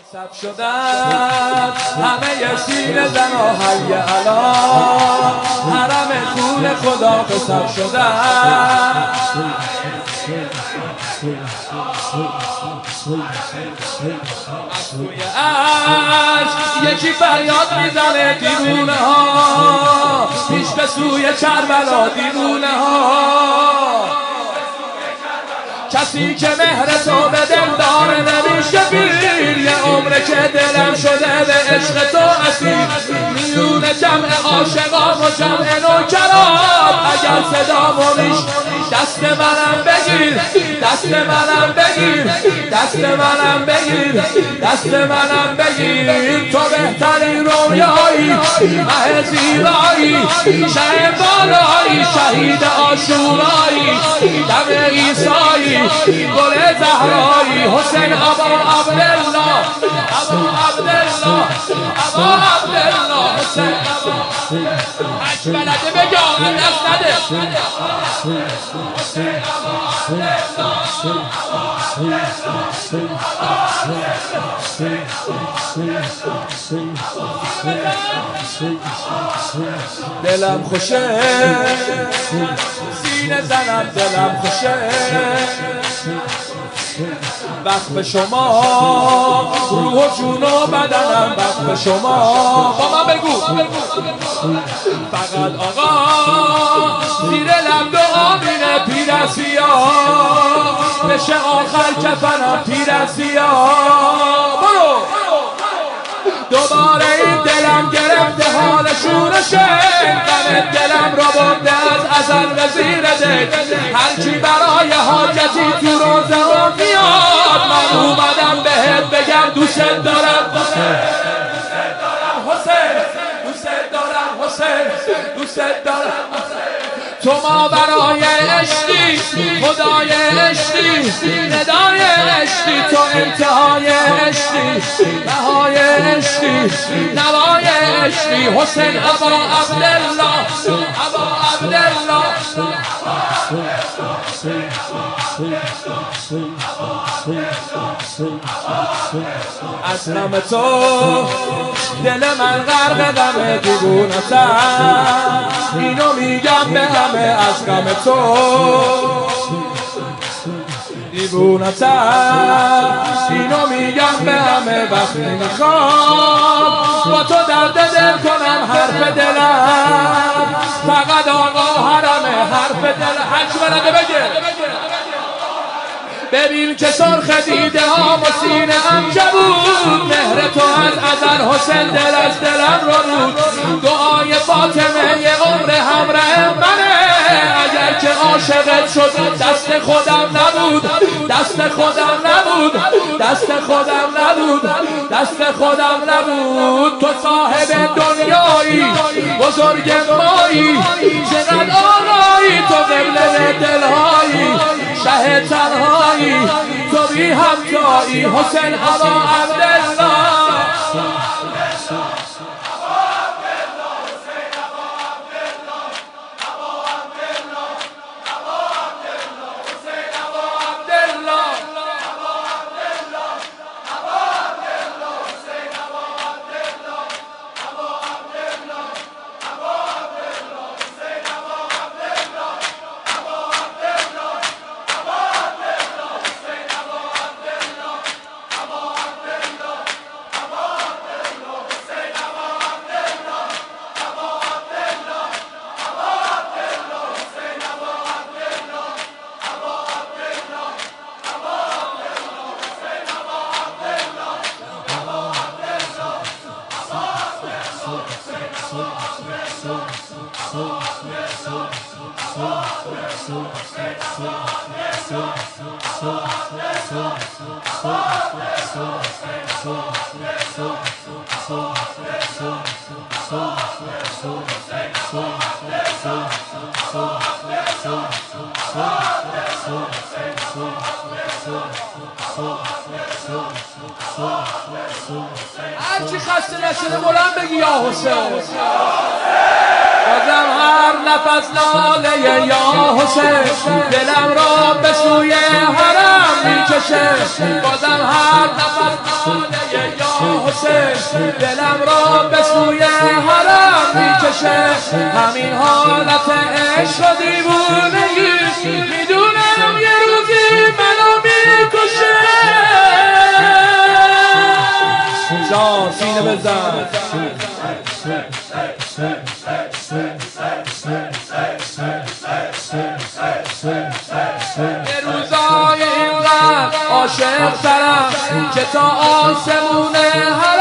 سب شدن همه سینه زن و حی علا حرم خون خدا به سب شدن از توی عشق یکی فریاد میزنه دیوونه ها پیش به سوی کربلا دیوونه ها کسی که مهر تو به دل داره نمیشه بیر یه عمره که دلم شده به عشق تو اسیر میون جمع عاشقان و جمع نوکران اگر صدامو میشنوی دست منم بگیر دست منم بگیر دست منم بگیر دست منم بگیر تو بهترین رویایی مه زیبایی شه بالایی شهید عاشورایی دم عیسایی گل زهرایی حسین ابا عبدالله ابا عبدالله ابا عبدالله حسین ابا هرچ بلده بگاه دست نده حسین ابا دلم خوشه سینه زنم دلم خوشه وقت به شما روح و جون و بدنم وقت به شما با من بگو فقط آقا زیر لب دعا مینه پیر سیاه بشه آخر کفنم پیر سیاه برو دوباره این دلم گرفته حال شورشه غم دلم را برده از ازل به زیر دل هرچی برای حاجتی تو روزه رو میاد من اومدم بهت بگم دوست دارم حسین دوست دارم حسین دوست دارم تو ما برای عشقی خدای عشقی ندای عشقی تو انتهای عشقی بهای عشقی نوای عشقی حسین ابا عبدالله ابا عبدالله از غم تو دل من غرق غم دیوونه‌ام اینو میگم به همه از غم تو دیوونه‌ام اینو میگم به همه وقتی میخوام با تو درد دل کنم حرف دلم فقط آقا حرمه حرف دل هرچی بلده بگه ببین که سرخ دیده ها و سینه ام جبود مهر تو از ازل حسین دل از دلم رو بود دعای فاطمه یه عمر همراه منه اگر که عاشقت شد دست خودم نبود دست خودم نبود دست خودم نبود دست خودم نبود تو صاحب دنیایی بزرگ مایی چقدر آقایی تو قبله دلهایی شه تنهایی تو بی همتایی حسین ابا عبدالله هرچی خسته نشده بلند بگی یا حسین بازم هر نفس ناله یا حسین دلم را به سوی حرم میکشه بازم هر نفس ناله یا حسین دلم را به سوی حرم میکشه همین حالت عشق و دیوونگی میدونم یه روزی منو میکشه جان سینه بزن یه روزای اینقدر عاشق ترم که تا آسمون